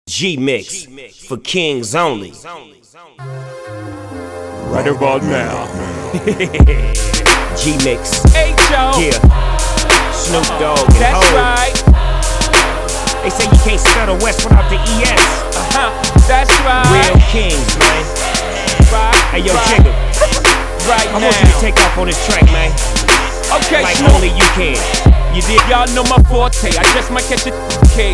G-Mix for kings only. Right about now. G-Mix. H.O. Yeah. Snoop Dogg and That's Ho. right. They say you can't spell the West without the ES. That's right. Real kings, man. Right. Hey, yo, right. Jigga. Right I now. want you to take off on this track, man. Okay, Like Snoop. only you can. You did, y'all know my forte. I just might catch a case.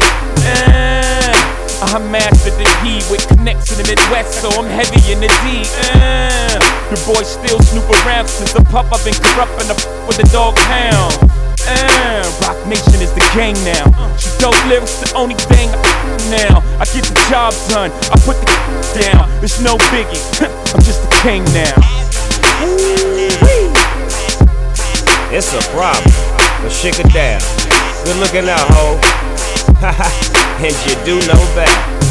I mastered the P with connects in the Midwest, so I'm heavy in the D. The boys still snoop around since the pup. I've been corrupting with the dog pound. Rock Nation is the gang now. She dope lyrics, the only thing now. I get the job done. I put the down. It's no biggie. I'm just the king now. It's a problem, but shake it down. Good looking out, ho. And you do know that.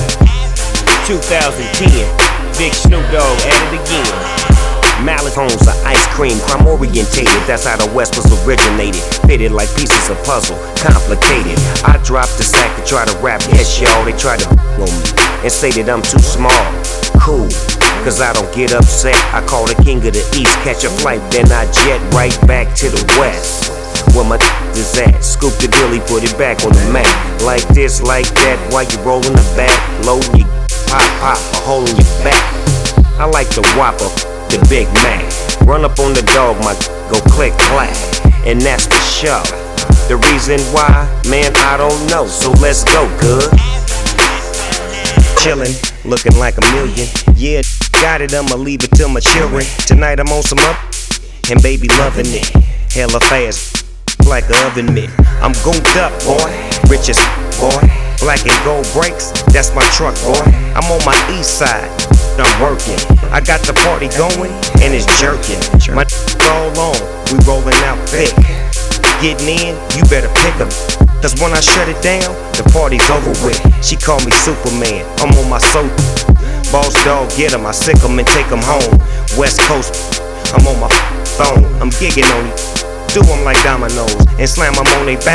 2010, Big Snoop Dogg at it again. Mallet homes are ice cream, crime orientated. That's how the West was originated. Fitted like pieces of puzzle, complicated. I dropped the sack to try to rap. Yes, y'all, they try to on me and say that I'm too small. Cool, cause I don't get upset. I call the king of the East, catch a flight, then I jet right back to the West. Where my is at, scoop the dilly, put it back on the map. Like this, like that, while you rollin' the back, loadin' you pop, a hole in your back. I like the Whopper, the Big Mac. Run up on the dog, my go click clack, and that's for sure. The reason why, man, I don't know. So let's go, good. Chillin', looking like a million. Yeah, got it, I'ma leave it till my children. Tonight I'm on some up, and baby loving it. Hella fast, like a oven mitt. I'm gooned up, boy, richest boy. Black and gold brakes, that's my truck, boy. I'm on my east side, I'm working. I got the party going, and it's jerking. My all on, we rolling out thick. Getting in, you better pick up. Cause when I shut it down, the party's over with. She call me Superman, I'm on my soul. Boss dog, get him, I sick him and take him home. West Coast, I'm on my phone. I'm gigging on you. Do them like dominoes and slam them on they back.